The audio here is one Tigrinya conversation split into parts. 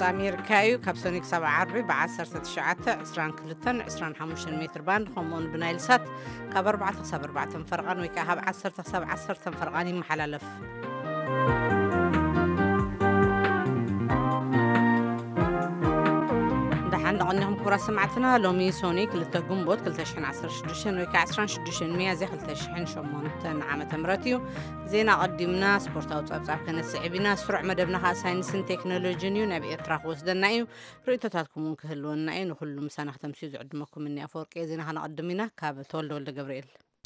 ድምፂ ኣሜሪካ እዩ ካብ ሰኒ ክሳብ ዓርቢ ብ1922 25 ሜትር ባንድ ከምኡውን ብናይልሳት ካብ 4 ክሳብ 4 ፈርቓን ወይ ከዓ ካብ 10 ክሳብ 10 ፈርቓን ይመሓላለፍ ንቐኒኹም ክቡራት ሰማዕትና ሎሚ ሶኒ 2 ግንቦት 2016 ወይ ከዓ 26 ሚያዝያ 2008 ዓመተ ምህረት እዩ ዜና ቀዲምና ስፖርታዊ ፀብፃብ ከነስዕብ ኢና ስሩዕ መደብና ከዓ ሳይንስን ቴክኖሎጂን እዩ ናብ ኤርትራ ክወስደና እዩ ርእቶታትኩም እውን ክህልወና እዩ ንኩሉ ምሳና ክተምስዩ ዝዕድመኩም እኒ ኣፈወርቂ ዜና ከነቐድም ኢና ካብ ተወልደ ወልደ ገብርኤል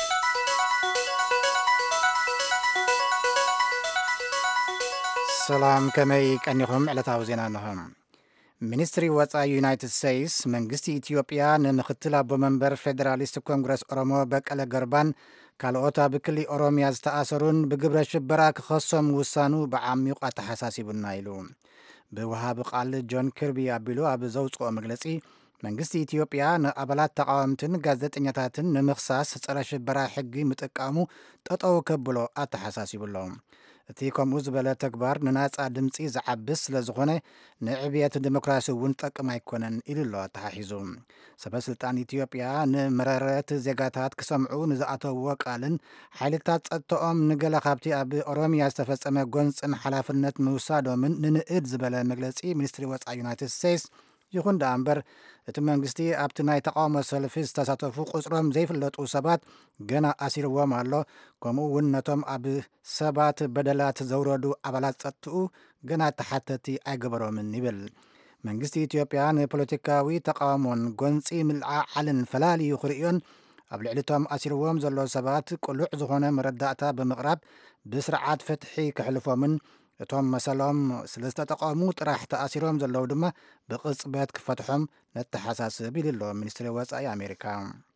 ሰላም ከመይ ቀኒኹም ዕለታዊ ዜና ንኹም ሚኒስትሪ ወፃኢ ዩናይትድ ስቴትስ መንግስቲ ኢትዮጵያ ንምክትል ኣቦ መንበር ፌደራሊስት ኮንግረስ ኦሮሞ በቀለ ገርባን ካልኦት ኣብ ክልል ኦሮሚያ ዝተኣሰሩን ብግብረ ሽበራ ክኸሶም ውሳኑ ብዓሚቑ ኣተሓሳሲቡና ኢሉ ብውሃቢ ቃል ጆን ኪርቢ ኣቢሉ ኣብ ዘውፅኦ መግለፂ መንግስቲ ኢትዮጵያ ንኣባላት ተቃወምትን ጋዜጠኛታትን ንምኽሳስ ፀረ ሽበራ ሕጊ ምጥቃሙ ጠጠው ከብሎ ኣተሓሳሲቡሎም እቲ ከምኡ ዝበለ ተግባር ንናፃ ድምፂ ዝዓብስ ስለ ዝኾነ ንዕብየት ዲሞክራሲ እውን ጠቅም ኣይኮነን ኢሉ ኣሎ ተሓሒዙ ሰበስልጣን ኢትዮጵያ ንመረረት ዜጋታት ክሰምዑ ንዝኣተውዎ ቃልን ሓይልታት ፀጥተኦም ንገለ ካብቲ ኣብ ኦሮሚያ ዝተፈፀመ ጎንፅን ሓላፍነት ምውሳዶምን ንንእድ ዝበለ መግለፂ ሚኒስትሪ ወፃኢ ዩናይትድ ስቴትስ ይኹን ዳ እምበር እቲ መንግስቲ ኣብቲ ናይ ተቃውሞ ሰልፊ ዝተሳተፉ ቁፅሮም ዘይፍለጡ ሰባት ገና ኣሲርዎም ኣሎ ከምኡ እውን ነቶም ኣብ ሰባት በደላት ዘውረዱ ኣባላት ፀጥኡ ገና ተሓተቲ ኣይገበሮምን ይብል መንግስቲ ኢትዮጵያ ንፖለቲካዊ ተቃውሞን ጎንፂ ምልዓዓልን ፈላልዩ ክርዮን ኣብ ልዕሊቶም ኣሲርዎም ዘሎ ሰባት ቁሉዕ ዝኾነ መረዳእታ ብምቕራብ ብስርዓት ፍትሒ ክሕልፎምን እቶም መሰሎም ስለ ዝተጠቐሙ ጥራሕ ተኣሲሮም ዘለዉ ድማ ብቕፅበት ክፈትሖም ነተሓሳስብ ኢሉ ኣሎ ሚኒስትሪ ወፃኢ ኣሜሪካ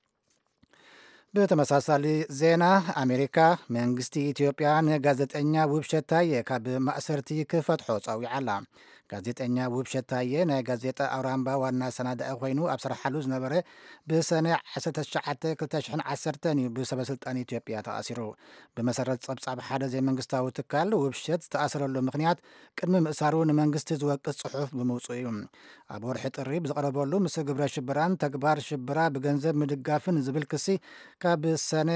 ብተመሳሳሊ ዜና ኣሜሪካ መንግስቲ ኢትዮጵያ ንጋዜጠኛ ውብሸት ታየ ካብ ማእሰርቲ ክፈትሖ ፀዊዓላ ጋዜጠኛ ውብሸት ታየ ናይ ጋዜጣ ኣውራምባ ዋና ሰናዳኢ ኮይኑ ኣብ ስራሓሉ ዝነበረ ብሰነ 19/2010 እዩ ብሰበስልጣን ኢትዮጵያ ተኣሲሩ ብመሰረት ፀብፃብ ሓደ ዘይመንግስታዊ ትካል ውብሸት ዝተኣሰረሉ ምክንያት ቅድሚ ምእሳሩ ንመንግስቲ ዝወቅስ ጽሑፍ ብምውፅኡ እዩ ኣብ ወርሒ ጥሪ ብዝቀረበሉ ምስ ግብረ ሽብራን ተግባር ሽብራ ብገንዘብ ምድጋፍን ዝብል ክሲ ካብ ሰነ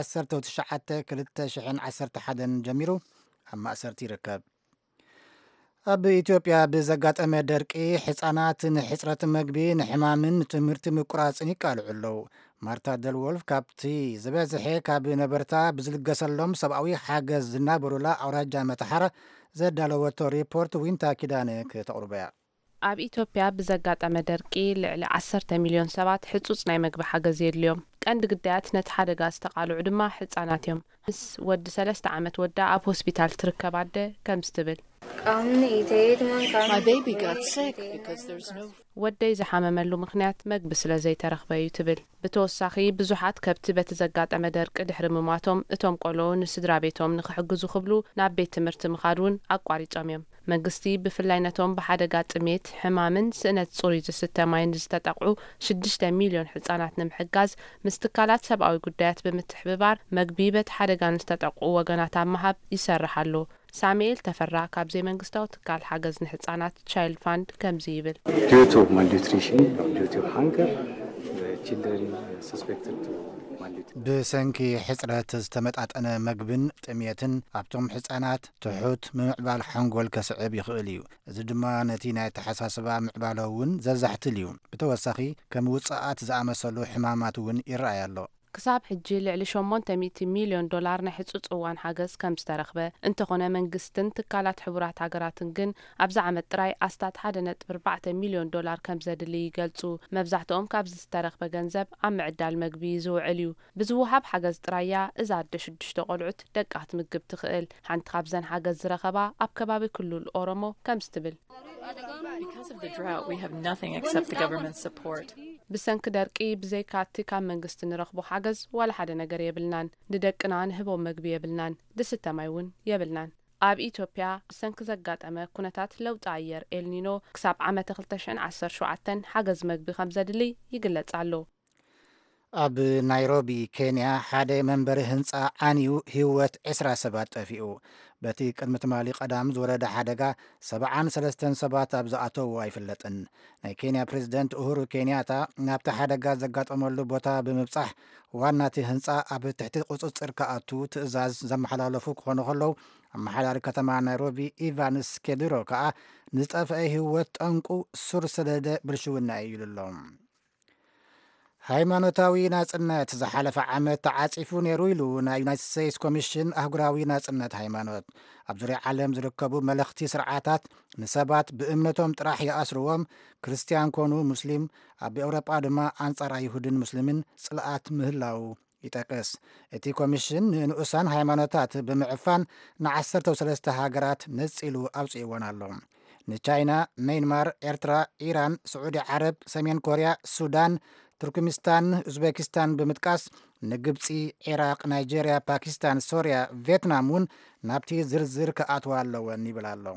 19/2011 ጀሚሩ ኣብ ማእሰርቲ ይርከብ ኣብ ኢትዮጵያ ብዘጋጠመ ደርቂ ህፃናት ንሕፅረት መግቢ ንሕማምን ትምህርቲ ምቁራፅን ይቃልዑ ኣለዉ ማርታ ደልወልፍ ካብቲ ዝበዝሐ ካብ ነበርታ ብዝልገሰሎም ሰብኣዊ ሓገዝ ዝናበሩላ ኣውራጃ መተሓራ ዘዳለወቶ ሪፖርት ዊንታ ኪዳነ ከተቕርበያ ኣብ ኢትዮጵያ ብዘጋጠመ ደርቂ ልዕሊ 10 ሚልዮን ሰባት ሕጹጽ ናይ መግቢ ሓገዝ የድልዮም ቀንዲ ግዳያት ነቲ ሓደጋ ዝተቃልዑ ድማ ህፃናት እዮም ምስ ወዲ 3 ዓመት ወዳ ኣብ ሆስፒታል ትርከብ ኣደ ከምስ ትብል ወደይ ዝሓመመሉ ምክንያት መግቢ ስለ ዘይተረኽበ እዩ ትብል ብተወሳኺ ብዙሓት ከብቲ በቲ ዘጋጠመ ደርቂ ድሕሪ ምሟቶም እቶም ቆልዑ ንስድራ ቤቶም ንክሕግዙ ክብሉ ናብ ቤት ትምህርቲ ምኻድ እውን ኣቋሪፆም እዮም መንግስቲ ብፍላይ ነቶም ብሓደጋ ጥሜት ሕማምን ስእነት ጽሩይ ዝስተ ማይን ዝተጠቅዑ 6 ሚልዮን ህፃናት ንምሕጋዝ ምስ ትካላት ሰብኣዊ ጉዳያት ብምትሕብባር መግቢ በቲ ሓደጋ ንዝተጠቅዑ ወገናት ኣብ ምሃብ ይሰርሓሉ ሳሙኤል ተፈራ ካብ ዘይመንግስታዊ ትካል ሓገዝ ንህፃናት ቻይልድ ፋንድ ከምዚ ይብል due to malnutrition or due to hunger the children suspected to ብሰንኪ ሕፅረት ዝተመጣጠነ መግብን ጥሜትን ኣብቶም ህፃናት ትሑት ምዕባል ሓንጎል ከስዕብ ይኽእል እዩ እዚ ድማ ነቲ ናይ ተሓሳስባ ምዕባሎ እውን ዘዛሕትል እዩ ብተወሳኺ ከም ውፅኣት ዝኣመሰሉ ሕማማት እውን ይረኣይ ኣሎ ክሳብ ሕጂ ልዕሊ 800 ሚልዮን ዶላር ናይ ሕጹጽ እዋን ሓገዝ ከም ዝተረኽበ እንተኾነ መንግስትን ትካላት ሕቡራት ሃገራትን ግን ኣብዚ ዓመት ጥራይ ኣስታት 1.4 ሚልዮን ዶላር ከም ዘድሊ ይገልጹ መብዛሕትኦም ካብ ዝተረኽበ ገንዘብ ኣብ ምዕዳል መግቢ ዝውዕል እዩ ብዝውሃብ ሓገዝ ጥራያ እዛ ኣደ 6 ቆልዑት ደቃት ምግብ ትኽእል ሓንቲ ካብዘን ሓገዝ ዝረኸባ ኣብ ከባቢ ክልል ኦሮሞ ከምስ ትብል Because of the drought, we have nothing except the government support. ብሰንኪ ደርቂ ብዘይካቲ ካብ መንግስቲ ንረኽቦ ሓገዝ ዋላ ሓደ ነገር የብልናን ንደቅና ንህቦም መግቢ የብልናን ድስተ ማይ እውን የብልናን ኣብ ኢትዮጵያ ብሰንኪ ዘጋጠመ ኩነታት ለውጢ ኣየር ኤልኒኖ ክሳብ ዓመት 2017 ሓገዝ መግቢ ከም ዘድሊ ይግለጽ ኣሎ ኣብ ናይሮቢ ኬንያ ሓደ መንበሪ ህንፃ ዓንዩ ህይወት 20 ሰባት ጠፊኡ በቲ ቅድሚ ትማሊ ቀዳም ዝወረደ ሓደጋ 73 ሰባት ኣብ ዝኣተው ኣይፍለጥን ናይ ኬንያ ፕሬዚደንት ኡሁሩ ኬንያታ ናብቲ ሓደጋ ዘጋጠመሉ ቦታ ብምብጻሕ ዋናቲ ህንፃ ኣብ ትሕቲ ቁፅፅር ከኣቱ ትእዛዝ ዘመሓላለፉ ክኾኑ ከለዉ ኣመሓዳሪ ከተማ ናይሮቢ ኢቫንስ ኬድሮ ከዓ ንዝጠፍአ ህይወት ጠንቁ ሱር ሰደደ ብልሽውና እዩ ኢሉሎም ሃይማኖታዊ ናጽነት ዝሓለፈ ዓመት ተዓጺፉ ነይሩ ኢሉ ናይ ዩናይትድ ስቴትስ ኮሚሽን ኣህጉራዊ ናጽነት ሃይማኖት ኣብ ዙርያ ዓለም ዝርከቡ መልእኽቲ ስርዓታት ንሰባት ብእምነቶም ጥራሕ ይኣስርዎም ክርስቲያን ኮኑ ሙስሊም ኣብ ኤውሮጳ ድማ ኣንጻር ኣይሁድን ሙስሊምን ጽልኣት ምህላው ይጠቅስ እቲ ኮሚሽን ንንኡሳን ሃይማኖታት ብምዕፋን ን13 ሃገራት ነጺሉ ኣውፅይዎን ኣሎ ንቻይና ሜይንማር ኤርትራ ኢራን ስዑዲ ዓረብ ሰሜን ኮርያ ሱዳን ቱርክሚስታን ኡዝቤኪስታን ብምጥቃስ ንግብፂ ኢራቅ ናይጀርያ ፓኪስታን ሶርያ ቪየትናም እውን ናብቲ ዝርዝር ከኣትዋ ኣለወን ይብል ኣሎ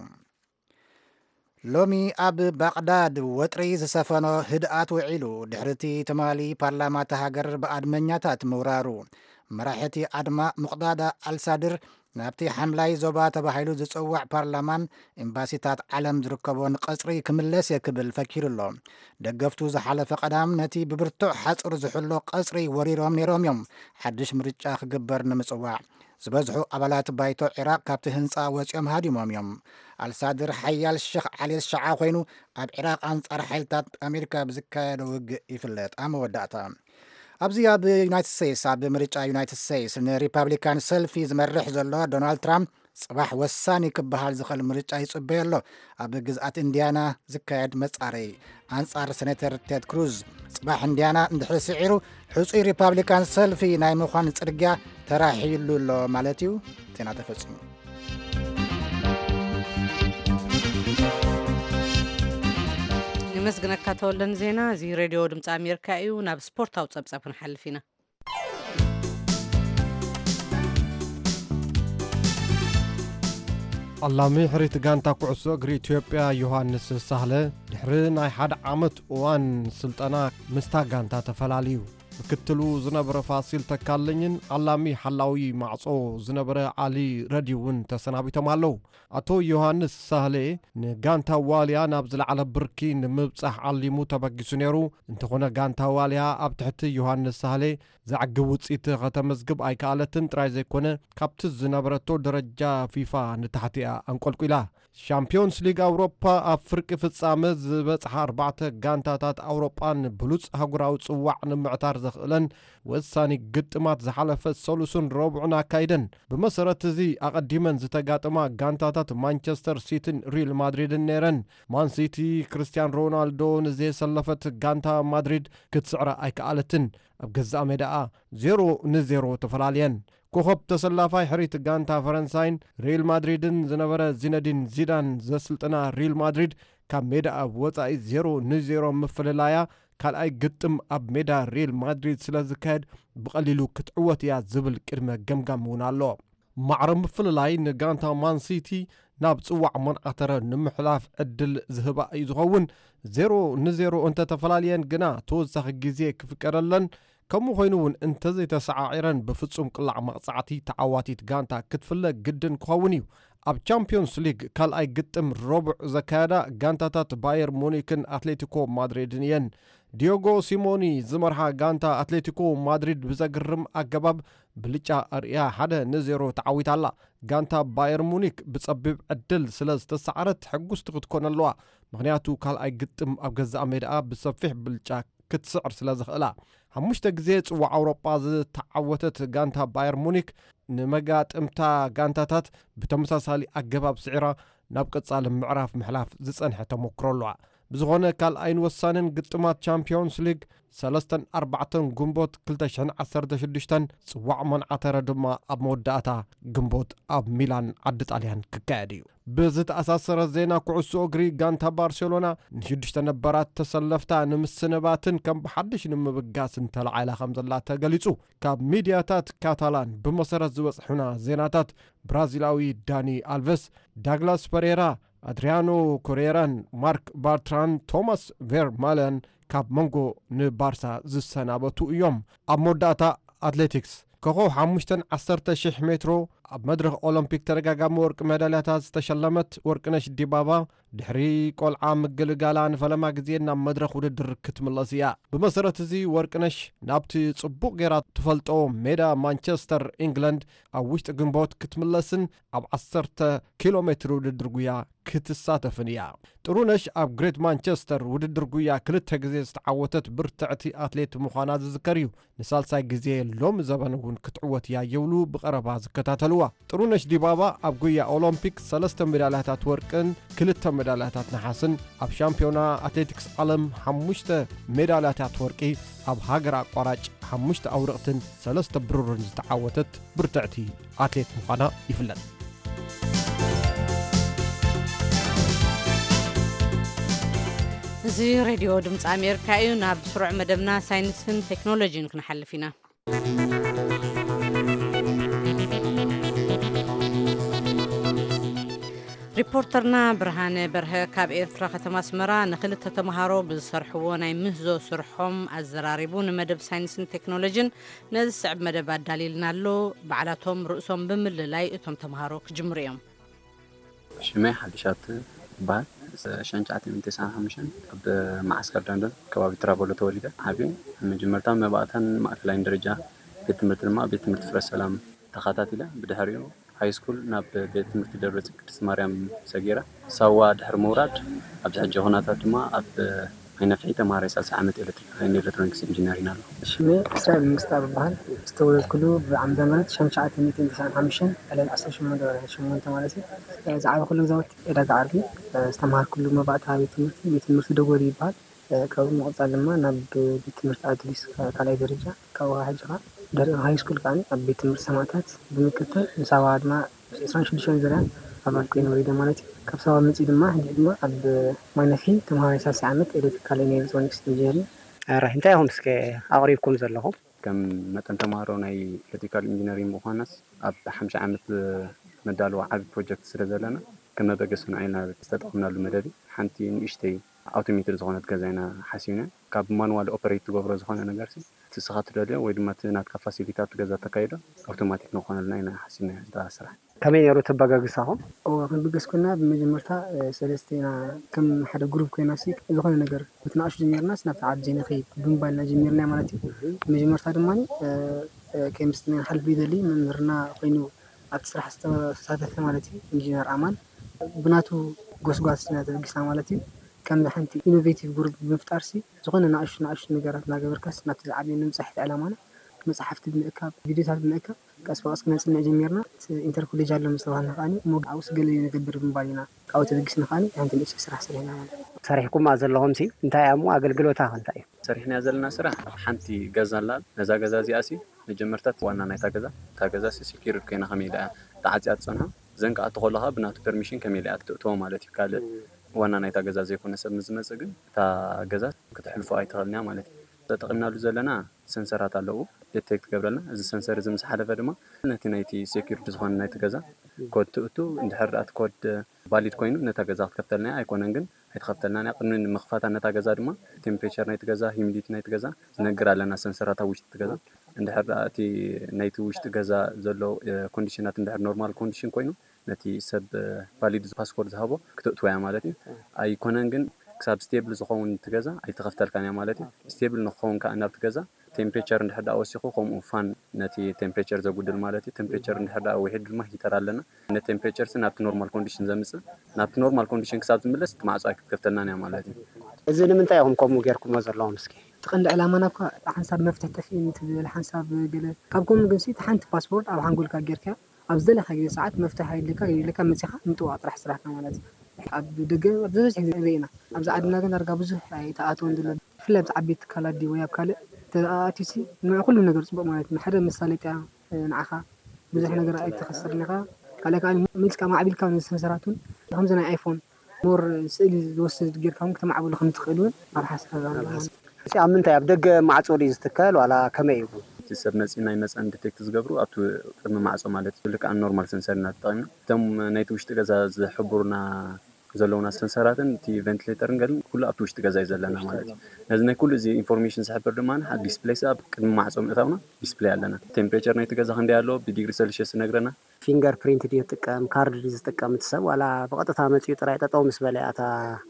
ሎሚ ኣብ ባቅዳድ ወጥሪ ዝሰፈኖ ህድኣት ውዒሉ ድሕርቲ ትማሊ ፓርላማት ሃገር ብኣድመኛታት ምውራሩ መራሕቲ ኣድማ ሙቅዳዳ ኣልሳድር ናብቲ ሓምላይ ዞባ ተባሂሉ ዝፅዋዕ ፓርላማን ኤምባሲታት ዓለም ዝርከቦን ቀፅሪ ክምለስ የክብል ፈኪሩሎ ደገፍቱ ዝሓለፈ ቀዳም ነቲ ብብርቱዕ ሓፅር ዝሕሎ ቀፅሪ ወሪሮም ነይሮም እዮም ሓድሽ ምርጫ ክግበር ንምፅዋዕ ዝበዝሑ ኣባላት ባይቶ ኢራቅ ካብቲ ህንፃ ወፂኦም ሃዲሞም እዮም ኣልሳድር ሓያል ሸኽ ዓሌል ሸዓ ኮይኑ ኣብ ኢራቅ ኣንጻር ሓይልታት ኣሜሪካ ብዝካየደ ውግእ ይፍለጥ ኣመወዳእታ ኣብዚ ኣብ ዩናይትድ ስቴትስ ኣብ ምርጫ ዩናይትድ ስቴትስ ንሪፐብሊካን ሰልፊ ዝመርሕ ዘሎ ዶናልድ ትራምፕ ጽባሕ ወሳኒ ክበሃል ዝኽእል ምርጫ ይጽበይ ኣሎ ኣብ ግዝኣት ኢንድያና ዝካየድ መጻረይ ኣንጻር ሴኔተር ቴድ ክሩዝ ጽባሕ ኢንድያና እንድሕሪ ስዒሩ ሕፁይ ሪፐብሊካን ሰልፊ ናይ ምዃን ጽርግያ ተራሒሉ ኣሎ ማለት እዩ ዜና ተፈጺሙ ንመስግነካ ተወለን ዜና እዚ ሬድዮ ድምፂ ኣሜሪካ እዩ ናብ ስፖርታዊ ፀብፀብ ክንሓልፍ ኢና ኣላሚ ሕሪት ጋንታ ኩዕሶ እግሪ ኢትዮጵያ ዮሃንስ ሳህለ ድሕሪ ናይ ሓደ ዓመት እዋን ስልጠና ምስታ ጋንታ ተፈላልዩ ምክትሉ ዝነበረ ፋሲል ተካለኝን ኣላሚ ሓላዊ ማዕጾ ዝነበረ ዓሊ ረዲውን ተሰናቢቶም ኣለው ኣቶ ዮሃንስ ሳህለ ንጋንታ ዋልያ ናብ ዝለዓለ ብርኪ ንምብጻሕ ዓሊሙ ተበጊሱ ነይሩ እንተኾነ ጋንታ ዋልያ ኣብ ትሕቲ ዮሃንስ ሳህለ ዝዓግብ ውፅኢት ከተመዝግብ ኣይከኣለትን ጥራይ ዘይኮነ ካብቲ ዝነበረቶ ደረጃ ፊፋ ንታሕቲኣ አንቆልቁላ ሻምፒዮንስ ሊግ ኣውሮፓ ኣብ ፍርቂ ፍጻመ ዝበጽሓ 4 ጋንታታት ኣውሮጳን ብሉጽ ሃገራዊ ጽዋዕ ንምዕታር ዘኽእለን ወሳኒ ግጥማት ዝሓለፈ ሰሉሱን ረቡዕን ኣካይደን ብመሰረት እዚ ኣቐዲመን ዝተጋጠማ ጋንታታት ማንቸስተር ሲቲን ሪል ማድሪድን ነይረን ማን ሲቲ ክርስቲያን ሮናልዶ ንዘይሰለፈት ጋንታ ማድሪድ ክትስዕራ ኣይከኣለትን ኣብ ገዛእ ሜዳኣ 0-0 ተፈላለየን ኮኸብ ተሰላፋይ ሕሪት ጋንታ ፈረንሳይን ሪል ማድሪድን ዝነበረ ዚነዲን ዚዳን ዘስልጥና ሪል ማድሪድ ካብ ሜዳ ኣብ ወፃኢ 0-0 ምፍልላያ ካልኣይ ግጥም ኣብ ሜዳ ሪል ማድሪድ ስለ ዝካየድ ብቐሊሉ ክትዕወት እያ ዝብል ቅድመ ገምጋም እውን ኣሎ ማዕረ ምፍልላይ ንጋንታ ማን ሲቲ ናብ ጽዋዕ መንዓተረ ንምሕላፍ ዕድል ዝህባ እዩ ዝኸውን 0-0 እንተተፈላለየን ግና ተወሳኺ ግዜ ክፍቀደለን ከምኡ ኮይኑ እውን እንተዘይተሰዓዒረን ብፍጹም ቅላዕ መቕጻዕቲ ተዓዋቲት ጋንታ ክትፍለ ግድን ክኸውን እዩ ኣብ ቻምፒዮንስ ሊግ ካልኣይ ግጥም ረቡዕ ዘካየዳ ጋንታታት ባየር ሙኒክን ኣትሌቲኮ ማድሪድን እየን ዲዮጎ ሲሞኒ ዝመርሓ ጋንታ ኣትሌቲኮ ማድሪድ ብዘግርም ኣገባብ ብልጫ ኣርያ 1-0 ተዓዊታ ኣላ ጋንታ ባየር ሙኒክ ብጸቢብ ዕድል ስለ ዝተሰዓረት ሕጉስቲ ክትኮን ኣለዋ ምክንያቱ ካልኣይ ግጥም ኣብ ገዛእ ሜዳኣ ብሰፊሕ ብልጫ ክትስዕር ስለ ዝኽእላ 5 ግዜ ጽዋዕ ኣውሮጳ ዝተዓወተት ጋንታ ባየር ሙኒክ ንመጋጥምታ ጋንታታት ብተመሳሳሊ ኣገባብ ስዒራ ናብ ቀጻሊ ምዕራፍ ምሕላፍ ዝጸንሐ ተሞክሮ ኣለዋ ብዝኾነ ካልኣይን ወሳንን ግጥማት ቻምፒዮንስ ሊግ 3-4 ግንቦት 2016 ጽዋዕ መንዓተረ ድማ ኣብ መወዳእታ ግንቦት ኣብ ሚላን ዓዲ ጣልያን ክካየድ እዩ ብዝተኣሳሰረ ዜና ኩዕሶ እግሪ ጋንታ ባርሴሎና ን6 ነበራት ተሰለፍታ ንምስንባትን ከም ብሓድሽ ንምብጋስን ተለዓይላ ከም ዘላ ተገሊጹ ካብ ሚድያታት ካታላን ብመሰረት ዝበጽሑና ዜናታት ብራዚላዊ ዳኒ አልቬስ ዳግላስ ፐሬራ ኣድሪያኖ ኮሬራን ማርክ ባርትራን ቶማስ ቬርማለን ካብ መንጎ ንባርሳ ዝሰናበቱ እዮም ኣብ መወዳእታ ኣትሌቲክስ ኮኸብ 5,10,000 ሜትሮ ኣብ መድረኽ ኦሎምፒክ ተረጋጋሚ ወርቂ ሜዳልያታት ዝተሸለመት ወርቅነሽ ዲባባ ድሕሪ ቆልዓ ምግልጋላ ንፈለማ ግዜ ናብ መድረኽ ውድድር ክትምለስ እያ ብመሰረት እዚ ወርቅነሽ ናብቲ ጽቡቕ ጌራ ትፈልጦ ሜዳ ማንቸስተር ኢንግላንድ ኣብ ውሽጢ ግንቦት ክትምለስን ኣብ 10 ኪሎ ሜትር ውድድር ጉያ ክትሳተፍን እያ ጥሩነሽ ኣብ ግሬት ማንቸስተር ውድድር ጉያ ክልተ ግዜ ዝተዓወተት ብርትዕቲ ኣትሌት ምዃና ዝዝከር እዩ ንሳልሳይ ግዜ ሎም ዘበን እውን ክትዕወት እያ የብሉ ብቐረባ ዝከታተልዋ ጥሩነሽ ዲባባ ኣብ ጉያ ኦሎምፒክ 3 ሜዳልያታት ወርቅን 2 ሜዳልያታት ነሓስን ኣብ ሻምፒዮና ኣትሌቲክስ ዓለም 5 ሜዳልያታት ወርቂ ኣብ ሃገር ኣቋራጭ 5 ኣውርቕትን 3 ብሩርን ዝተዓወተት ብርትዕቲ ኣትሌት ምዃና ይፍለጥ እዚ ሬድዮ ድምፂ ኣሜሪካ እዩ ናብ ስሩዕ መደብና ሳይንስን ቴክኖሎጂን ክንሓልፍ ኢና ሪፖርተርና ብርሃነ በርሀ ካብ ኤርትራ ከተማ ኣስመራ ንክልተ ተምሃሮ ብዝሰርሕዎ ናይ ምህዞ ስርሖም ኣዘራሪቡ ንመደብ ሳይንስን ቴክኖሎጂን ነዚ ስዕብ መደብ ኣዳሊልና ኣሎ በዓላቶም ርእሶም ብምልላይ እቶም ተምሃሮ ክጅምሩ እዮም ሽመይ ሓድሻት ባል ሸንጫት ምንተሳንሓምሽን ኣብ ማዕስከር ዳንደን ከባቢ ትራቨሎ ተወሊደ ዓብይ መጀመርታ መባእታን ማእከላይ ደረጃ ቤት ትምህርቲ ድማ ቤት ትምህርቲ ፍረ ሰላም ተኸታቲለ ብድሕሪኡ ሃይ ስኩል ናብ ቤት ትምህርቲ ደብረ ቅድስት ማርያም ሰጊራ ሳዋ ድሕሪ ምውራድ ኣብ ሕጂ ኩነታት ድማ ኣብ አይነፍዒ ተማሃራይ 30 ዓመት ኤሌክትሮኒክስ ኢንጂነሪንግ ኣሎ ሽሜ እስራኤል ምክስታብ በሃል ዝተወለድ ኩሉ ብዓመተ ምህረት 1995 ዕለት 18 ማለት እዩ ዝዓበ ኩሉ ግዛውቲ ዕዳጋ ዓርቢ ዝተምሃር ኩሉ መባእታ ቤት ትምህርቲ ደጎል ይበሃል ካብኡ መቕፃል ድማ ናብ ቤት ትምህርቲ ኣድሊስ ካልኣይ ደረጃ ካብኡ ሕጂኻ ደረጃ ሃይ ስኩል ካኒ ኣብ ቤት ትምህርቲ ሰማዕታት ብምክትል ንሳባ ድማ 26 ዘርያ አባል ኮይኑ ወይደ ማለት ካብ ሰባ መጽ ድማ ሕጂ ድማ ኣብ ማይነፊ ተማሃራይ 30 ዓመት ኤሌክትሪካል ኤሌክትሮኒክስ ኢንጂነሪንግ ኣራህ እንታይ አሁን እስከ ኣቅሪብኩም ዘለኹም ከም መጠን ተማሃሮ ናይ ኤሌክትሪካል ኢንጂነሪንግ ምዃናስ ኣብ 50 ዓመት መዳልዋ ዓቢ ፕሮጀክት ስለ ዘለና ከም በገስና አይና ተጠቅምናሉ መደዲ ሓንቲ ንእሽተይ አውቶሜትድ ዝኾነት ገዛይና ሓሲብና ካብ ማኑዋል ኦፐሬት ዝገብሮ ዝኾነ ነገር ሲ ትስኻት ደልዮ ወይ ድማ ትናት ካፋሲሊታት ገዛ ተካይዶ አውቶማቲክ ንኾነልና ኢና ሓሲብና ዳስራ ከመይ ነሩ ተበጋግሳኹም ክንብገስ ኮና ብመጀመርታ ሰለስቴና ከም ሓደ ግሩፕ ኮይና ሲ ዝኾነ ነገር ብትናሽ ጀሚርና ስናብታ ዓድ ዜና ኸይ ብምባልና ጀሚርና ማለት እዩ መጀመርታ ድማ ኬሚስትሪ ሓልፊ ደሊ መምህርና ኮይኑ ኣብ ስራሕ ዝተሳተፈ ማለት እዩ ኢንጂነር አማን ብናቱ ጎስጓስ ተበጊስና ማለት እዩ ከም ሓንቲ ኢኖቬቲቭ ግሩፕ ብምፍጣር ሲ ዝኾነ ናእሽ ነገራት ናገበርካስ ናብቲ ዝዓብይ ንምጻሕት ዕላማና መጽሓፍቲ ብምእካብ ቪዲዮታት ብምእካብ ቀስ በቀስ ክንጽንዕ ጀሚርና ኢንተርኮሌጅ ኣሎ ምስተዋልና ኻኒ ሞግዓውስ ገለ ንገብር ብምባልና ካብኡ ተበጊስና ኻኒ ሓንቲ ንእሽ ስራሕ ሰሪሕና ማለት ሰሪሕኩም ዘለኹም ሲ እንታይ ኣሙ ኣገልግሎታ እንታይ እዩ ሰሪሕና ዘለና ስራሕ ሓንቲ ገዛ ኣላ ነዛ ገዛ እዚኣ ሲ መጀመርታት ዋና ናይታ ገዛ ሲኪዩሪቲ ኮይና ከመይ ኢላ ተዓጽያ ትጸንሖ ዘንቃ እትኸለኻ ብናቱ ፐርሚሽን ከመይ ኢላ ትእትዎ ማለት እዩ ካልእ ዋና ናይታ ገዛ ዘይኮነ ሰብ ምዝመጽ ግን እታ ገዛ ክትሕልፎ ኣይትኽእልና ማለት እዩ ተጠቅምናሉ ዘለና ሰንሰራት ኣለዎ ዲቴክት ገብረልና እዚ ሰንሰር እዚ ምስ ሓለፈ ድማ ነቲ ናይቲ ሴኩሪቲ ዝኾነ ናይቲ ገዛ ኮድ ትእቱ እንድሕር ዳት ኮድ ቫሊድ ኮይኑ ነታ ገዛ ክትከፍተልና ኣይኮነን ግን ኣይትከፍተልና ቅድሚ ምኽፋታ ነታ ገዛ ድማ ቴምፕሬቸር ናይቲ ገዛ ሂዩሚዲቲ ናይቲ ገዛ ዝነግር ኣለና ሰንሰራት ኣብ ውሽጢ ገዛ እንድሕር እቲ ናይቲ ውሽጢ ገዛ ዘሎ ኮንዲሽናት እንድሕር ኖርማል ኮንዲሽን ኮይኑ ነቲ ሰብ ቫሊድ ፓስፖርት ዝሃቦ ክትእትወያ ማለት እዩ ኣይኮነን ግን ክሳብ ስቴብል ዝኾውን ትገዛ ኣይተኸፍተልካንያ ማለት እዩ ስቴብል ንኽኸውን ከዓ ናብቲ ገዛ ቴምፕሬቸር እንድሕር ዳ ወሲኹ ከምኡ ፋን ነቲ ቴምፕሬቸር ዘጉድል ማለት እዩ ቴምፕሬቸር እንድሕር ዳ ውሕድ ድማ ሂተር ኣለና ነቲ ቴምፕሬቸር ናብቲ ኖርማል ኮንዲሽን ዘምጽእ ናብቲ ኖርማል ኮንዲሽን ክሳብ ዝምለስ ማዕጾ ክትከፍተልና ማለት እዩ እዚ ንምንታይ ኢኹም ከምኡ ጌርኩሞ ዘለኹም እስኪ ትቐንዲ ዕላማና እኳ ሓንሳብ መፍትሒ ጠፊእ እንትብል ሓንሳብ ገለ ካብኩም ግን ሲ ሓንቲ ፓስፖርት ኣብ ሓንጎልካ ጌርካ ኣብ ዘለኻ ግዜ ሰዓት መፍትሒ ይልካ መጽኻ ምጥዋዕ ጥራሕ ስራሕና ማለት እዩ ኣብ ደገ ብዙሕ ግዜ ርኢና ኣብዚ ዓድና ግን ዳርጋ ብዙሕ ተኣትወን ዘሎ ብፍላይ ኣብ ዓበይቲ ትካላት ዲ ወይ ኣብ ካልእ ተኣትዩሲ ኩሉ ነገር ፅቡቅ ማለት ነው ሓደ መሳለጥያ ንዓኻ ብዙሕ ነገር ኣይተኸስርን ኢኻ ካልእ ከዓ ሚልካ ማዕቢልካ ሰንሰራቱን ከምዚ ናይ ኣይፎን ሞር ስእሊ ዝወስድ ጌርካ እውን ክትማዕብሉ ከም ትኽእሉ ኣብ ሓሳብ እዚ ኣብ ምንታይ ኣብ ደገ ማዕጾ ድዩ ዝትከል ዋላ ከመይ እዩ እቲ ሰብ መፂ ናይ መፀን ዲቴክት ዝገብሩ ኣብቲ ቅድሚ ማዕጾ ማለት እዩ ልክዓ ኖርማል ሰንሰር ኢና ተጠቒምና እቶም ናይቲ ውሽጢ ገዛ ዝሕብሩና ዘለውና ሰንሰራትን እቲ ቬንቲሌተርን ገልን ኩሉ ኣብቲ ውሽጢ ገዛ እዩ ዘለና ማለት እዩ ነዚ ናይ ኩሉ እዚ ኢንፎርሜሽን ዝሕብር ድማ ዲስፕሌይ ኣብ ቅድሚ ማዕፆ ምእታውና ዲስፕሌይ ኣለና ቴምፕሬቸር ናይቲ ገዛ ክንደይ ኣሎ ብዲግሪ ሴልሺየስ ነግረና ፊንገር ፕሪንት ድዩ ጥቀም ካርድ ድዩ ዝጥቀም ሰብ ዋላ ብቐጥታ መፅኡ ጥራይ ጠጠው ምስ በለ ኣታ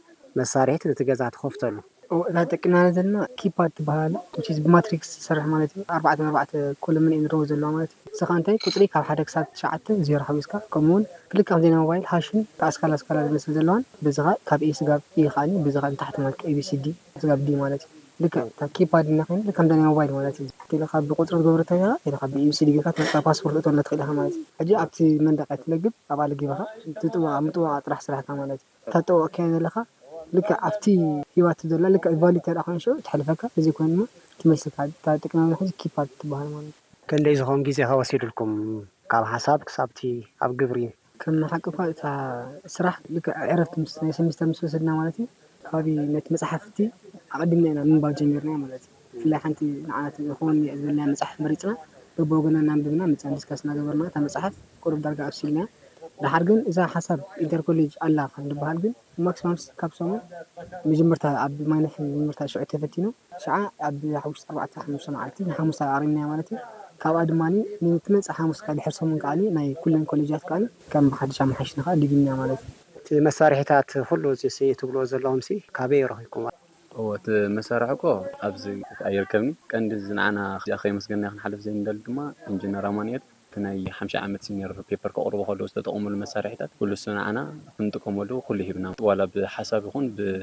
መሳርሒት እቲ ገዛ ትኸፍተሉ እታ ጠቅና ዘለና ኪፓድ ትበሃል which ብማትሪክስ ዝሰርሕ ማለት እዩ 4 ኮለምን እንረው ዘለዎ ማለት እዩ ስኻ እንታይ ቁፅሪ ካብ 1 ክሳብ 9 0 ሓዊስካ ከምኡውን ክልክ ከም ዜና ሞባይል ሃሽን ኣስካላ ዝመስል ዘለዋን በዝኻ ካብ ኤ ስጋብ ኤ ኻኒ በዝኻ ታሕቲ ማለት ኤቢሲዲ ስጋብ ዲ ማለት እዩ ልክ ታ ኪፓድ እናኸን ልክ ከም ዜና ሞባይል ማለት እዩ ተለኻ ብቁፅሪ ዝገብረታ ኢኻ ተለኻ ብኤቢሲዲ ጌርካ ተመጣ ፓስፖርት እተወለ ትኽእል ኢኻ ማለት እዩ ሕጂ ኣብቲ መንደቕ ትለግብ ኣባል ጌርካ ምጥዋቕ ጥራሕ ስራሕካ ማለት እዩ ታጠው ኣካያ ዘለኻ ልክ ኣብቲ ህይወት ዘላ ልክ ቫሊተር ኣኸንሾ ትሕልፈካ እዚ ኮይኑ ትመስልካ ተጠቅማና ሕጂ ኪፓድ ትበሃል ማለት ክንደይ ዝኸውን ግዜ ከወሲዱልኩም ካብ ሓሳብ ክሳብቲ ኣብ ግብሪ ከም ሓቅፋ እታ ስራሕ ልክ ዕረፍቲ ምስ ናይ ሰሚስተር ምስ ወሰድና ማለት እዩ ከባቢ ነቲ መፅሓፍቲ ኣቐዲምና ኢና ምንባብ ጀሚርና ማለት እዩ ብፍላይ ሓንቲ ንዓነት ዝኾን ዘለና መፅሓፍ መሪፅና በቦገና እናንብብና መፅን ዲስካስ እናገበርና እታ መፅሓፍ ቁሩብ ዳርጋ ኣብሲልና ድሓር ግን እዛ ሓሳብ ኢንተር ኮሌጅ ኣላ ክንድበሃል ግን ማክሲማምስ ካብ ሰሙን መጀመርታ ኣብ ማይነፍ መጀመርታ ሽዑ ተፈቲኑ ሸዓ ኣብ ሓሙሽተ 4-5 መዓልቲ ንሓሙስተ ኣቕሪብና ማለት እዩ ካብኣ ድማኒ ንትመፅእ ሓሙስ ካሊ ድሕር ሰሙን ከዓኒ ናይ ኩለን ኮሌጃት ከዓኒ ከም ብሓድሽ ኣመሓይሽና ከዓ ድግምና ማለት እዩ እቲ መሳርሒታት ኩሉ እዚ ትብልዎ ዘለኹም ሲ ካበይ ረኺብኩም እቲ መሳርሒ እኮ ኣብዚ ኣይርከብኒ ቀንዲ ዝንዓና ከይመስገንና ክንሓልፍ ዘይንደሊ ድማ ኢንጂነር ኣማንኤል ናይ 50 ዓመት ሲኒየር ፔፐር ከቕርቦ ከለዉ ዝተጠቐምሉ መሳርሒታት ኩሉ ስንዓና ክንጥቀመሉ ኩሉ ሂብና ዋላ ብሓሳብ ይኹን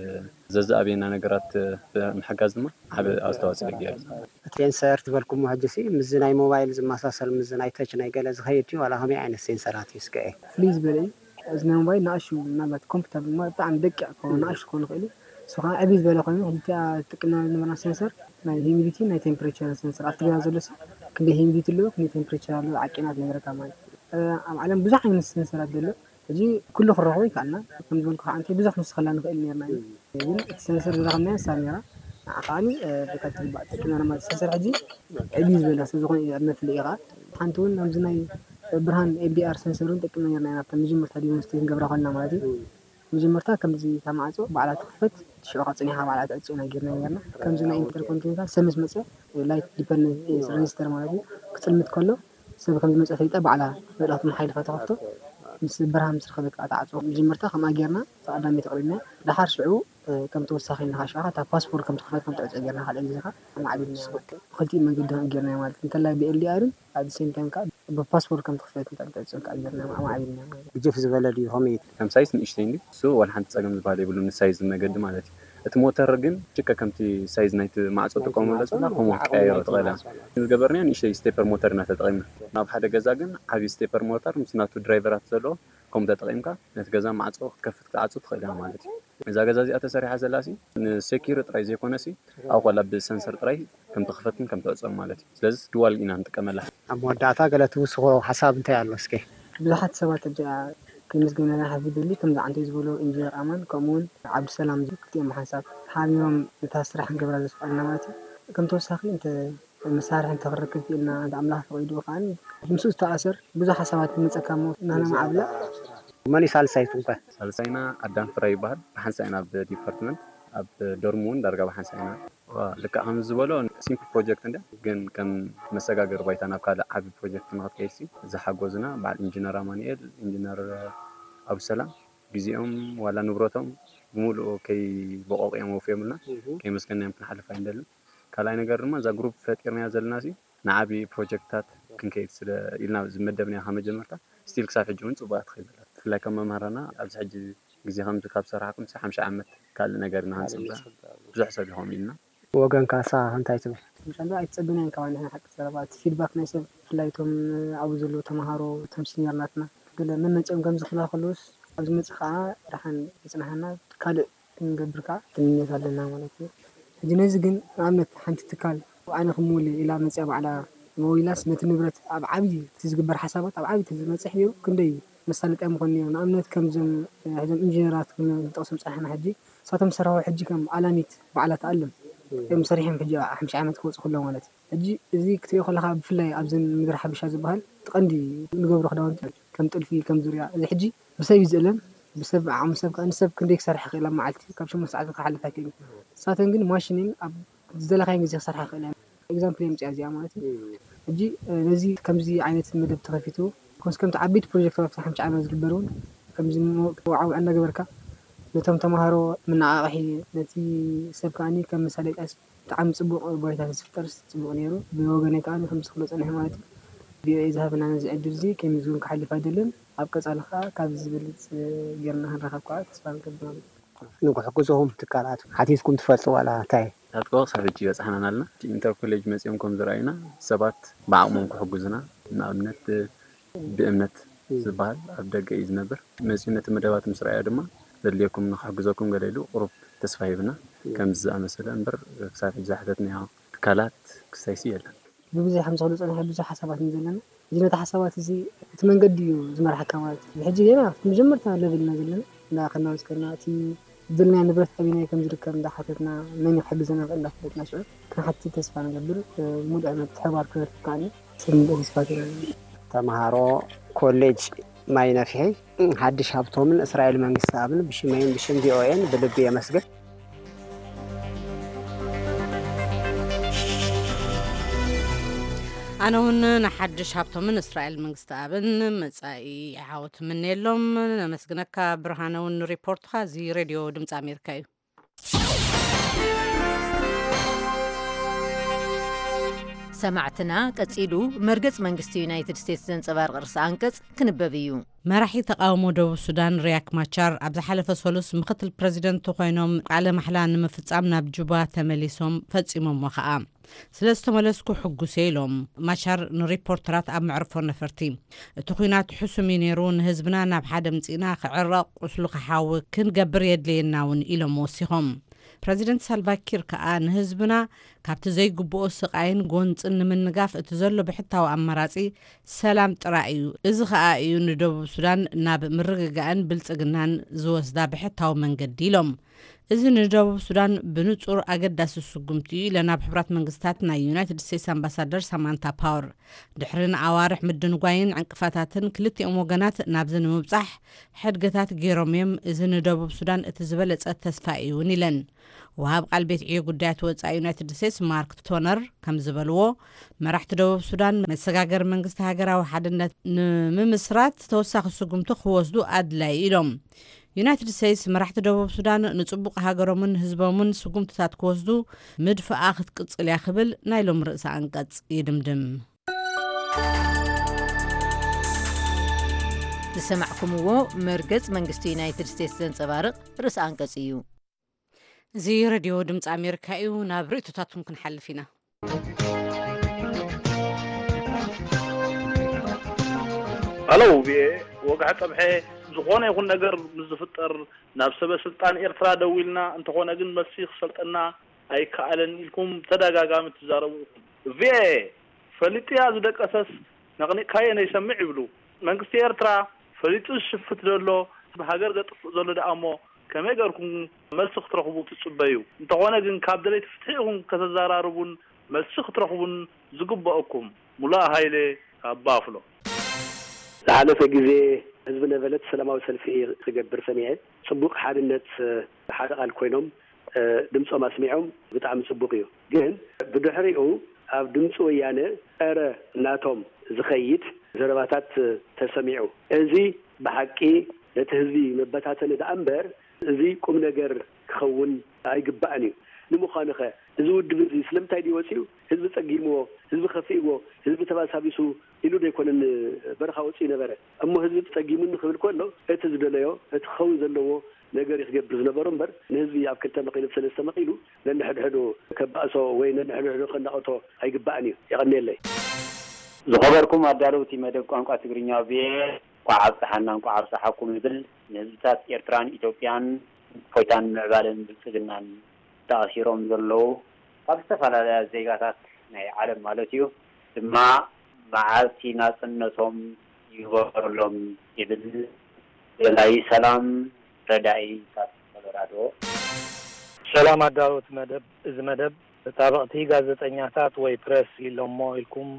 ብዘዛኣብየና ነገራት ብምሕጋዝ ድማ ዓብ ኣስተዋፅኦ ገይሩ ሴንሰር ትበልኩም ሕጂ ሲ ምዝ ናይ ሞባይል ዝመሳሰል ምዝ ናይ ተች ናይ ገለ ዝኸይድ እዩ ዋላ ከመይ ዓይነት ሴንሰራት እዩ ስከ ፍሉይ ዝበለ እዩ እዚ ናይ ሞባይል ንኣሹ ናባት ኮምፒተር ድማ ብጣዕሚ ደቂቕ ከሆነ ንኣሹ ክኾኑ ይኽእሉ ስኻ ዕብይ ዝበለ ኮይኑ ሕጂ ጥቅና ዝነበርና ሴንሰር ናይ ሂሚዲቲ ናይ ቴምፕሬቸር ሴንሰር ኣብቲ ገዛ ዘሎ ክንደይ ሂሚዲቲ ኣለዎ ክንደይ ቴምፕሬቸር ኣለዎ ዓቂናት ነገረካ ማለት ኣብ ዓለም ብዙሕ ዓይነት ሴንሰራት ዘሎ ሕጂ ኩሉ ክረኽቦ ይከኣልና ከም ዝበልኩ ከዓ እንታይ ብዙሕ ንስኸላ ንኽእል ነርና ግን እቲ ሴንሰር ዝረኸብናዮ ሳሜራ ዓኻኒ በካት ልባዕ ጥቅናና ማለት ሴንሰር ሕጂ ዕብይ ዝበለ ስለዝኾነ መፍልኢ ኢኻ ሓንቲ እውን ኣብዚ ናይ ብርሃን ኤቢኣር ሴንሰርን ጠቅምና ነርና ናብታ መጀመርታ ዲሞንስትሬት ክንገብራ ከልና ማለት እዩ መጀመርታ ከምዚ ተማዕፆ በዓላት ክፈት ሽዑ ፅኒሓ በዓላት ዕፅና ጌርና ነርና ከምዚ ናይ ኢንተርኮንቲኔንታል ሰምስ መፀ ላይት ዲፐንደንት ሬጅስተር ማለት እዩ ክፅልምት ከሎ ሰብ ከምዚ መፀ ፈይጠ በዓላ መልእኽቲ መሓይልካ ተኸፍቶ ምስ ብርሃን ምስ ረኸበካ ተዓፅኦ መጀመርታ ከምኣ ጌርና ተቐዳሚ ተቕሪብና ድሓር ሽዑ ከም ተወሳኺ ኢልካ ሽዑ እታ ፓስፖርት ከም ትኽፈት ከም ትዕፅኦ ጌርና ካልእ ግዜኻ ማዕቢልና ብክልቲኡ መንገዲ ጌርና ማለት እንተላይ ብኤልዲኣርን ኣብ ሴም ታይም ከዓ ብፓስፖርት ከም ትኽፈት ትዕፅኦ ከዓ ጌርና ማዕቢልና ግጅፍ ዝበለ ድዩ ከመይ ከም ሳይዝ ንእሽተይ እንዲ እሱ ዋላ ሓንቲ ፀገም ዝበሃል የብሉ ንሳይዝ መገዲ ማለት እዩ እቲ ሞተር ግን ጭቀ ከምቲ ሳይዝ ናይቲ ማዕፆ ጥቀመሉ ዘለና ከምኡ ቀያይሮ ትኽእላ ዝገበርና ንእሽተይ ስቴፐር ሞተር ኢና ተጠቒምና ናብ ሓደ ገዛ ግን ዓብዪ ስቴፐር ሞተር ምስ ናቱ ድራይቨራት ዘለዎ ከምኡ ተጠቒምካ ነቲ ገዛ ማዕፆ ክትከፍት ክትዓፁ ትኽእል ኢና ማለት እዩ እዛ ገዛ እዚኣ ተሰሪሓ ዘላሲ ንሴኪር ጥራይ ዘይኮነሲ ኣብ ኮላ ብሰንሰር ጥራይ ከም ትኽፈትን ከም ትዕፆን ማለት እዩ ስለዚ ድዋል ኢና ንጥቀመላ ኣብ መወዳእታ ገለ ትውስኾ ሓሳብ እንታይ ኣሎ እስኪ ብዙሓት ሰባት ከምዝገና ሓፊድሊ ከምዚ ዓንተ ዝበሎ ኢንጂነር ኣማን ከምኡውን ዓብድሰላም ክልቲኦም ብሓንሳብ ሓቢሮም እታ ስራሕ ክንገብራ ዘስፈልና ማለት እዩ ከም ተወሳኺ እንተ መሳርሒ እንተክርክብ ኢልና ኣምላኽ ፈቒዱ ከዓ ምስኡ ዝተኣሰር ብዙሕ ሓሳባት ንመፀካ ናና ማዓብላ መን ሳልሳይቱም ከ ሳልሳይና ኣዳም ፍራ ይበሃል ብሓንሳይና ኣብ ዲፓርትመንት ኣብ ዶርም እውን ዳርጋ ብሓንሳይና ልክዕ ከም ዝበሎ ሲምፕል ፕሮጀክት እንደ ግን ከም መሰጋገር ባይታ ናብ ካልእ ዓብዪ ፕሮጀክት ንኽትከይድሲ ዝሓጎዝና በዓል ኢንጂነር ኣማንኤል ኢንጂነር ኣብሰላም ጊዜኦም ዋላ ንብረቶም ብሙሉእ ከይበቆቂኦም ወፍዮምልና ከይመስገናዮም ክንሓልፍ ኣይንደልን ካልኣይ ነገር ድማ እዛ ግሩፕ ፈጢርናያ ዘለና ሲ ንዓብዪ ፕሮጀክትታት ክንከይድ ስለ ኢልና ዝመደብናያ ካብ መጀመርታ ስቲል ክሳብ ሕጂ እውን ፅቡቃት ትኸይድ ብፍላይ ከም መምህራና ኣብዚ ሕጂ ግዜ ከምዚ ካብ ዝሰርሓኩም 50 ዓመት ካልእ ነገር ኢና ሃንፅብዛ ብዙሕ ሰብ ይኾም ኢልና ወገን ካሳ እንታይ ትብል ምሻላ ኣይትፀብናን ከባቢ ሓቂ ዘረባት ፊድባክ ናይ ሰብ ብፍላይቶም ኣብኡ ዘለዉ ተምሃሮ እቶም ሲኒየርናትና ገለ መመፅኦም ከም ዝኽላ ከለውስ ኣብዚ መፅእ ከዓ ድሓን ይፅናሓና ካልእ ክንገብር ከዓ ትምኘት ኣለና ማለት እዩ ሕጂ ነዚ ግን ንኣብነት ሓንቲ ትካል ኣነ ክምውል ኢላ መፅያ ባዕላ መዊላስ ነቲ ንብረት ኣብ ዓብዪ እቲ ዝግበር ሓሳባት ኣብ ዓብዪ መፅሕ ነይሩ ክንደይ መሳለጥያ ምኾን ነይሩ ንኣብነት ከምዞም ሕዞም ኢንጂነራት ጠቕሶም ፀናሕና ሕጂ እሳቶም ዝሰርሑ ሕጂ ከም ኣላሚት በዓላት ኣለም እዮም ሰሪሖም ሕጂ 50 ዓመት ክወፁ ከለዉ ማለት እዩ ሕጂ እዚ ክትሪኦ ከለካ ብፍላይ ኣብዚ ምድሪ ሓበሻ ዝበሃል ትቐንዲ ንገብሮ ክዳውንቲ ከም ጥልፊ ከም ዙርያ እዚ ሕጂ ብሰብ እዩ ዝእለም بسبب عم سب كان سب كنديك سرح خيلا معلتي كم شو مساعد كحل فاكين ساتن جن ماشينين زلا خاين زي سرح خيلا إكزامبل يمشي أزياء مالتي جي نزي كم زي عينة مدب تخفيتو كونس كم تعبيت بروجكت فتح مش عامل زلبرون كم زي وعو أنا جبركا نتهم تمهارو من راحي نتي سب كاني كم مسألة أس تعم سبوق بيتها سفتر سبوق نيرو بيوجني كاني خمس خلص أنا مالتي بيذهبنا نزي عدرزي كم يزون كحل فادلن أبقى على خا كابز بلت جرنا هنرخب قاعد سبان كبنا نقول حكوزهم تكالات حتيسكم تفصلوا على تاي هتقول صحيح بس إحنا نالنا إنتر كوليج مسيمكم زراينا سبات بعمهم كحجوزنا نابنت بأمنة زبال أبدأ جايز نبر مسيمة مدوات مسرعة دما لليكم نحجوزكم قليلو قرب تسفايبنا كم زا مثلا بر صار زحدتنا تكالات كسيسية ببزي حمزة خلص أنا ببزي حسابات نزلنا جينا حسابات زي تمن قديو زمر حكامات الحجي هنا مجمرتنا ليفل نزلنا لا خلنا مسكنا تي دلنا نبرت أبينا كم ذكر ده حطيتنا من يحجزنا في فتنا شو كان حتى تسفى نقبل مود أنا تحوار كذا كاني سن تسفى تمهارو كوليج ما ينفعي حدش هبطهم من إسرائيل من قصابنا بشمين بشم دي أوين بلبية مسجد أنا هون نحدش هبطو من إسرائيل من قستابن متساقي عاوت من يلوم نمسكنك برهانون ريبورت خازي راديو دمت أمريكاي سمعتنا كتسيلو مرقص منقستي يونايتد ستيتس زنصبار قرص أنقص كنببيو مراحي تقاومو دو السودان رياك ماتشار عبد حلف سولوس مختل بريزيدنت خوينوم على محلان مفصامنا بجوبا تمليسوم فصيمم وخا سلسته ملسكو حقوسيلوم ماتشار نريبورترات اب معرفو نفرتي تخوينات حسومي نيرون هزبنا ناب حدا مصينا خعرق قسلو خحاو كنقبر يدليناون إلهم وسيهم بريزيدنت سالفاكير كأن هزبنا كابت زي قبوء السقاين قونت إن من نقاف اتزلو بحتاو أمراتي سلام ترائيو إذ خائيو ندوب السودان ناب مرققان بلتقنان زوزدا بحتاو من قديلهم إذ ندوب السودان بنطور أقداس السقمتي لناب حبرات منقستاتنا يونايتد ستيتس أمباسادر سامانتا باور دحرين عوارح مدنقاين عن كفاتاتن كلتي أموغانات نابزن مبصح حدقتات جيروميم إذ ندوب السودان اتزبلت التسفائيو نيلن وهاب قلبيت عيو قدات وزا يونايتد ستيتس مارك تونر كم زبلوه مرحت دوب السودان مسقاقر منقست هاقرا وحدنا ممسرات توساق السقمتو خوزدو أدلاي إلهم يونايتد ستيتس مرحت دوب السودان نصبق هاقرو من هزبومن سقمتتات كوزدو مدفع آخذ قصل ياخبل نايلوم رأس عنقص يدمدم لسمعكم هو مرقص منقست يونايتد ستيتس زنصبارق رأس عنقص إيو زي راديو دمت أمريكا إيو نابريتو تات ممكن حل فينا ألو بيه وقعت أبحي زغونا يقول نقر مزفتر نابسبة سلطان إرترا دويلنا انتقونا قن مسيخ سلطنا أي كألن لكم تداقا قامت تزاربو بيه فلتي هذا دك أساس نغني كاين يسمع يبلو منقستي إرترا فلتي الشفت دولو بحاقر قطف زولو دا أمو كما يقولكم ملسخ ترخبو تتصبايو انتقونا قن كابدالي تفتحيهم كتزاراربون ملسخ ترخبون زقبأكم ملا هايلي كابافلو لحالة جزء حزبنا بلد سلامة وسلفي تجبر سميعه صبوق حالنا حرق الكوينهم دمسوا ما سمعهم بتعمل صبوقيو جن بدحريقه أو دمسوا يعني أرى ناتهم زخيت زرباتات تسمعوا إزي بحكي لتهزي مبتاتنا دأمبر إزي كم نجر خون أيقبعني نمخانخة زود بزي سلم تايدي وسيو حزب تقيمه حزب خفيقه حزب تباسابيسو إلو ديكون برخا وسي نبره أما حزب تقيمون خبر كله اتزدليو اتخوز اللو نجر يخجبر زنبرمبر نهزي أفكرت مقيل بسلسة مقيلو لأن حدو كبأسو وين حدو خنقطو أيقبعني يغني لي زخبركم أداروتي مدب أنقا تقرينيا بيه وعب سحنا وعب سحاكم يدل نهزتات إيرتران إثيوبيان فويتان معبالن بالسجنان تأثيرهم ذلوا فاستفعل على زيغاتات عالم مالتيو ثم معاتي ناس النسهم يغفر لهم يبل للاي سلام ردائي كالورادو سلام داروت مدب إذ مدب طابقتي غازتنياتات وي بريس لهم لكم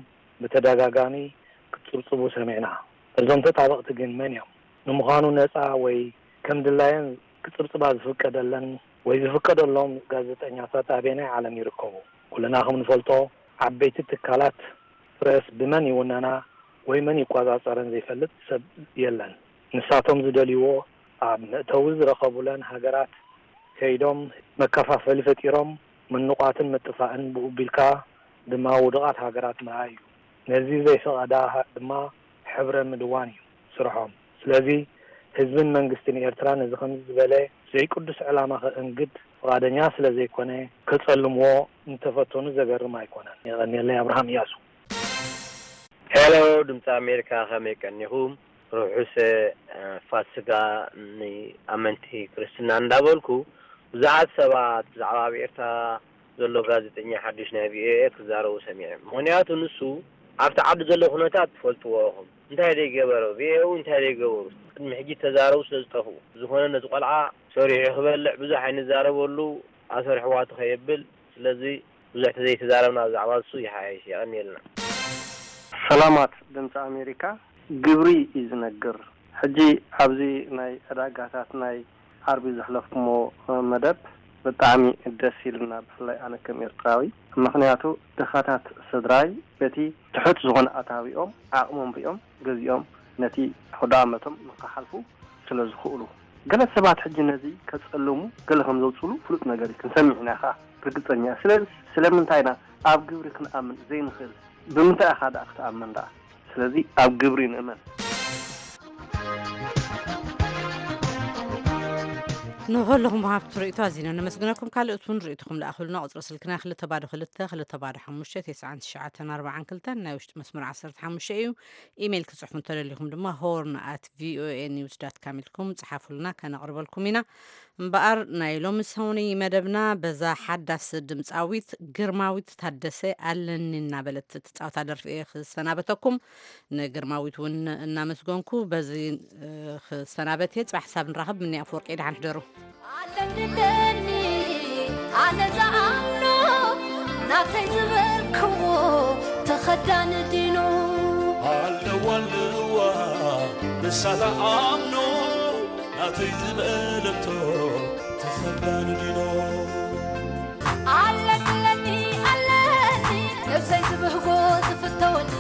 بتداغاغاني كتصبصبو سمعنا إذن طابقت جن من يوم نمخانو نسعى وي ከም ድላየን ክጽብጽባ ዝፍቀደለን ወይ ዝፍቀደሎም ጋዜጠኛታት ኣበየናይ ዓለም ይርከቡ? ኩልና ከም ንፈልጦ ዓበይቲ ትካላት ፕሬስ ብመን ይውነና ወይ መን ይቆጻጸረን ዘይፈልጥ ሰብ የለን። ንሳቶም ዝደልይዎ ኣብ ምእተዊ ዝረኸቡለን ሃገራት ከይዶም መከፋፈሊ ፈጢሮም ምንቋትን ምጥፋእን ብኡቢልካ ድማ ውድቓት ሃገራት ምርኣይ እዩ። ነዚ ዘይፈቐዳ ድማ ሕብረ ምድዋን እዩ ስርሖም። ስለዚ ህዝብን መንግስትን ኤርትራ ነዚ ከም ዝበለ ዘይቅዱስ ዕላማ ከእንግድ ፍቃደኛ ስለ ዘይኮነ ከጸልምዎ እንተፈተኑ ዘገርም ኣይኮነን። የቀኒለይ አብርሃም ያሱ ሄሎ ድምፂ አሜሪካ ከመይ ቀኒኹም? ሩሑስ ፋሲካ ንኣመንቲ ክርስትና እንዳበልኩ ብዙሓት ሰባት ብዛዕባ ኤርትራ ዘሎ ጋዜጠኛ ሓድሽ ናይ ቪኦኤ ክዛረቡ ሰሚዐ። ምክንያቱ ንሱ ኣብቲ ዓዲ ዘሎ ኩነታት ትፈልጥዎ ኢኹም። እንታይ ደይገበረ ቪኦኤ እንታይ ደይገበሩ ቅድሚ ሕጂ ተዛረቡ ስለዝጠፍኡ ዝኾነ ነዚ ቆልዓ ሰሪሑ ክበልዕ ብዙሕ ኣይንዛረበሉ ኣሰሪሕዋቱ ከየብል። ስለዚ ብዙሕ ተዘይተዛረብና ብዛዕባ እሱ ይሓይሽ የቀኒልና። ሰላማት ድምፂ አሜሪካ ግብሪ እዩ ዝነግር። ሕጂ ኣብዚ ናይ ዕዳጋታት ናይ ዓርቢ ዘሕለፍሞ መደብ ብጣዕሚ ደስ ይልና ብፍላይ ኣነ ከም ኤርትራዊ። ምክንያቱ ድኻታት ስድራይ በቲ ትሑት ዝኾነ ኣታዊኦም ዓቕሞም ሪኦም ገዚኦም ነቲ ሕዳ ዓመቶም ንክሓልፉ ስለ ዝኽእሉ ገለ ሰባት ሕጂ ነዚ ከጸልሙ ገለ ከም ዘውፅሉ ፍሉጥ ነገር ክንሰሚዕና ኢኻ ርግፀኛ። ስለምንታይና ኣብ ግብሪ ክንኣምን ዘይንኽእል? ብምንታይ ኢኻ ዳ ክትኣምን ዳ? ስለዚ ኣብ ግብሪ ንእመን። نقولهم هابط رئيتو زينة نمسكناكم كالأتون رئيتكم لأخذنا قطر سلكنا خلت تبادل خلت تبادل حمشة 9 كلتن ناوشت مسمر 10 حمشة إيميل كصحفون ترى لكم دما horn@voanews.com لكم تصحفوا لنا كان أقرب لكم هنا بقر نايلوم سوني مدبنا بزا حدث دمصاويت جرماويت تحدثه علننا بلت تتصاو تدر في سنابتكم نجرماويت ون نامسكونكو بزي سنابتي صح حساب نرهب مني أفورق إيد حنحضروا علنني أنا زعمنا ناتي زبركو تخدان دينو علوا بساتا عمنو ناتي زبلتو تخدان دينو علنني نفسي زبهقو تفتوني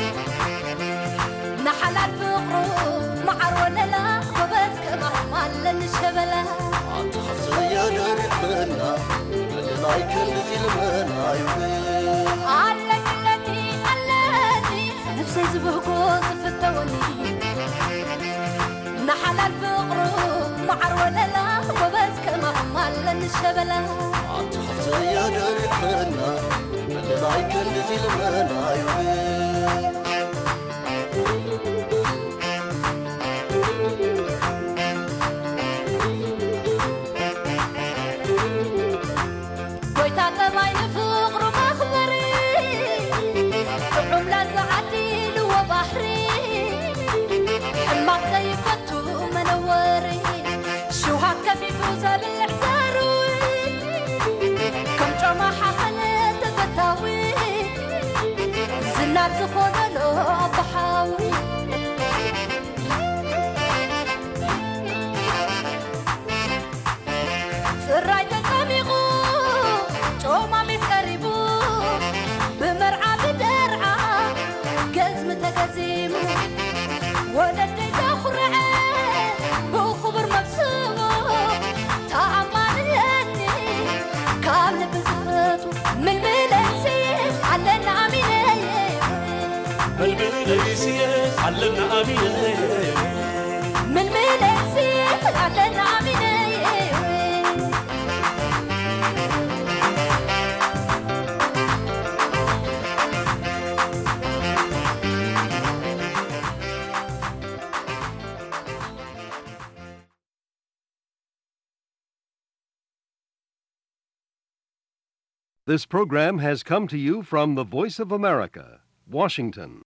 نحلال فقرو معرونا لا ببس كما مالن الشبلا أتحفظ يا نرحنا اللي لايكن في المنا علنني نفسي زبهقو تفتوني نحلال فقرو معرونا لا ببس كما مالن الشبلا أتحفظ يا نرحنا اللي لايكن في المنا This program has come to you from the Voice of America, Washington.